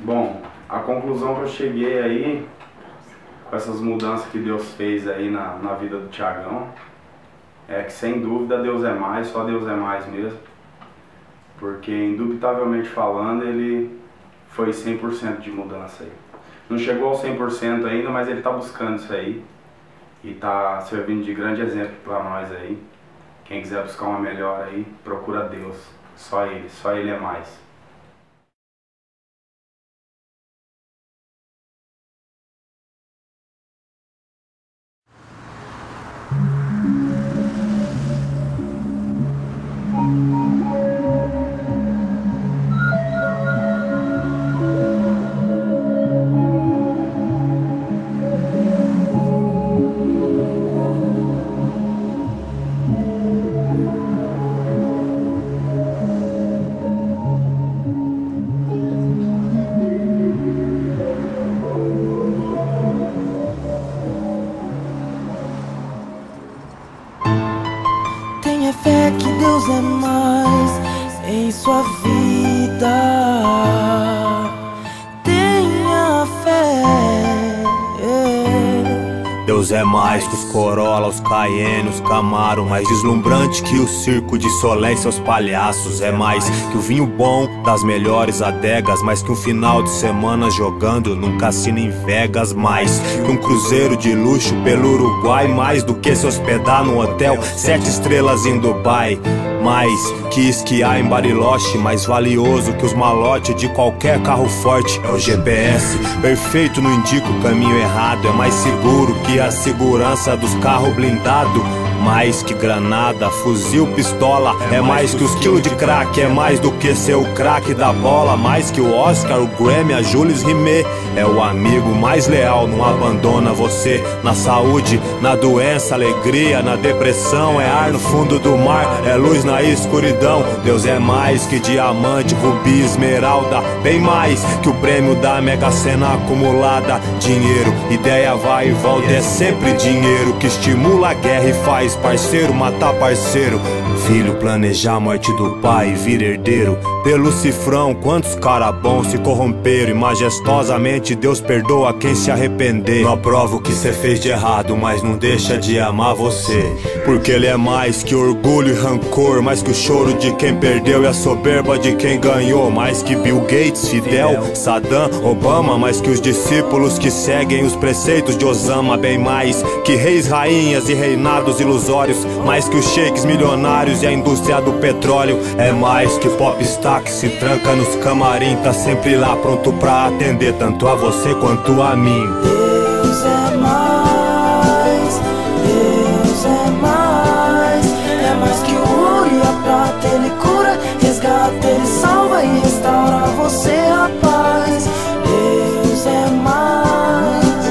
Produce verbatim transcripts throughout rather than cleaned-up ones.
Bom, a conclusão que eu cheguei aí, com essas mudanças que Deus fez aí na, na vida do Thiagão, é que sem dúvida Deus é mais, só Deus é mais mesmo. Porque indubitavelmente falando, ele foi cem por cento de mudança aí. Não chegou ao cem por cento ainda, mas ele está buscando isso aí. E está servindo de grande exemplo para nós aí. Quem quiser buscar uma melhora aí, procura Deus. Só Ele, só Ele é mais. Tenha fé que Deus é mais em sua vida. Tenha fé. Deus é mais que os Corolla, os Cayenne, os Camaro, mais deslumbrante que o circo de Solé e seus palhaços. É mais que o vinho bom das melhores adegas, mais que um final de semana jogando num cassino em Vegas, mais que um cruzeiro de luxo pelo Uruguai, mais do que se hospedar num hotel sete estrelas em Dubai, mais que esquiar em Bariloche, mais valioso que os malotes de qualquer carro forte. É o G P S perfeito, não indica o caminho errado, é mais seguro que a segurança dos carros blindados. Mais que granada, fuzil, pistola, é mais que os quilos de crack, é mais do que ser o craque da bola, mais que o Oscar, o Grammy, a Jules Rimet. É o amigo mais leal, não abandona você na saúde, na doença, alegria, na depressão. É ar no fundo do mar, é luz na escuridão. Deus é mais que diamante, rubi, esmeralda, bem mais que o prêmio da Mega Sena acumulada. Dinheiro, ideia vai e volta, é sempre dinheiro que estimula a guerra e faz parceiro matar parceiro. Filho planejar a morte do pai e vir herdeiro. Pelo cifrão, quantos cara bons se corromperam, e majestosamente Deus perdoa quem se arrepender. Não aprova o que cê fez de errado, mas não deixa de amar você, porque Ele é mais que orgulho e rancor, mais que o choro de quem perdeu e a soberba de quem ganhou, mais que Bill Gates, Fidel, Saddam, Obama, mais que os discípulos que seguem os preceitos de Osama, bem mais que reis, rainhas e reinados ilusórios, mais que os sheiks milionários e a indústria do petróleo. É mais que popstar que se tranca nos camarim, tá sempre lá pronto pra atender tanto a você quanto a mim. Deus é mais, Deus é mais. É mais que o ouro e a prata, Ele cura, resgata, Ele salva e restaura você a paz. Deus é mais,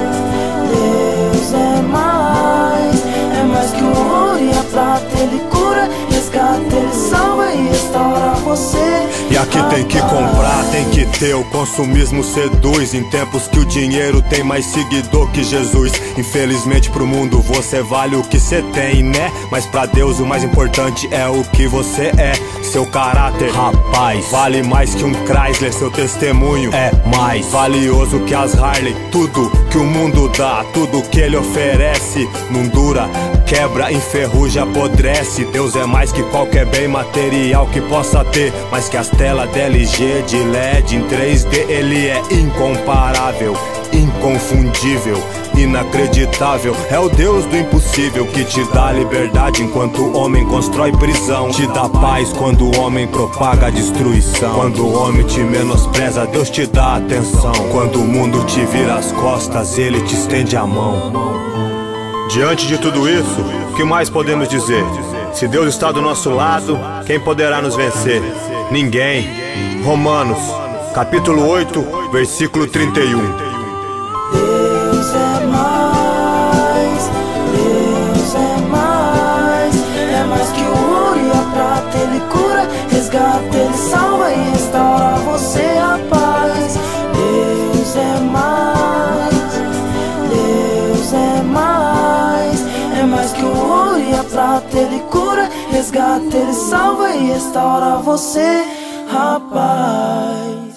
Deus é mais. É mais que o ouro e a prata, Ele cura, resgata, Ele salva e restaura você. E aqui tem que comprar, tem que ter, o consumismo seduz. Em tempos que o dinheiro tem mais seguidor que Jesus. Infelizmente pro mundo você vale o que cê tem, né? Mas pra Deus o mais importante é o que você é. Seu caráter, rapaz, vale mais que um Chrysler. Seu testemunho é mais valioso que as Harley. Tudo que o mundo dá, tudo que Ele oferece, não dura, quebra, enferruja, apodrece. Deus é mais que qualquer bem material que possa ter, mais que as telas de L G, de L E D, em três D. Ele é incomparável, inconfundível, inacreditável. É o Deus do impossível que te dá liberdade enquanto o homem constrói prisão. Te dá paz quando o homem propaga a destruição. Quando o homem te menospreza, Deus te dá atenção. Quando o mundo te vira as costas, Ele te estende a mão. Diante de tudo isso, o que mais podemos dizer? Se Deus está do nosso lado, quem poderá nos vencer? Ninguém. Romanos, capítulo oito, versículo trinta e um. Deus é mais, Deus é mais. É mais que o ouro e a prata, Ele cura, resgata, Ele salva e restaura você a paz. Deus é mais, Deus é mais. É mais que o ouro e a prata, Ele cura, resgata, Ele salva e restaura você, rapaz.